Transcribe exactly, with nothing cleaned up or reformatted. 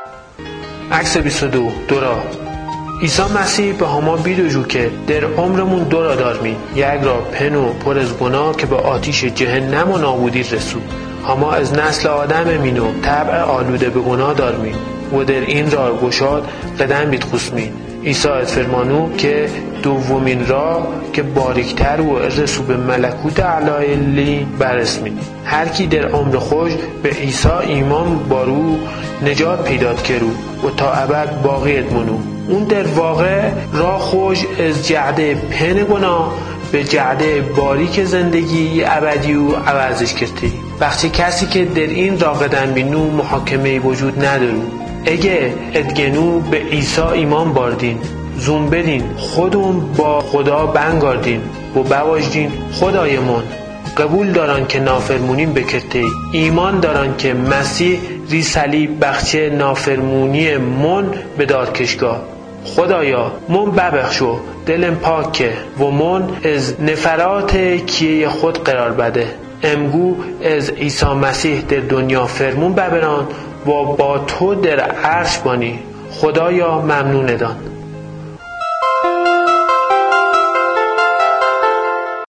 عکس بیست و دو دورا عیسی مسیح به هما بیدوجو که در عمرمون دورا دارمی یک را پنو پر از گناه که به آتیش جهنم و نابودی رسود. هما از نسل آدم مینو طبع آلوده به گناه دارمی و در این راه گشاد قدم بیت خسمین. عیسی فرمانو که دومین راه که باریکتر و رسو به ملکوت اعلی لی برسمین. هر کی در عمر خوش به عیسی ایمان بارو نجات پیدا کرو و تا ابد باقی ادمونو. اون در واقع راه خوش از جعده پن گناه به جعده باریک زندگی ابدی و عوضش کرده. وقتی کسی که در این راه قدم بینو محاکمه وجود ندارو. اگه ادگنو به عیسی ایمان باردین زوم بدین خودمون با خدا بنگاردین و بواجدین خدایمون قبول دارن که نافرمونیم بکرده، ایمان دارن که مسیح ریسلی بخچه نافرمونی من به دادکشگاه. خدایا من ببخشو دلم پاکه و من از نفرات کیه خود قرار بده. امگو از عیسی مسیح در دنیا فرمون ببران و با تو در عرش بانی. خدایا ممنون دان.